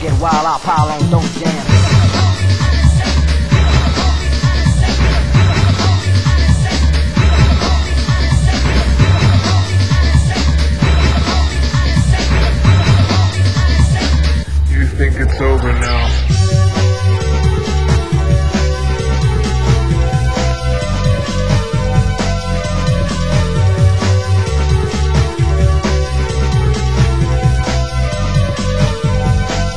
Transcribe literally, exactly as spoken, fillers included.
get wild, I'll pile on those jams. You think it's over now?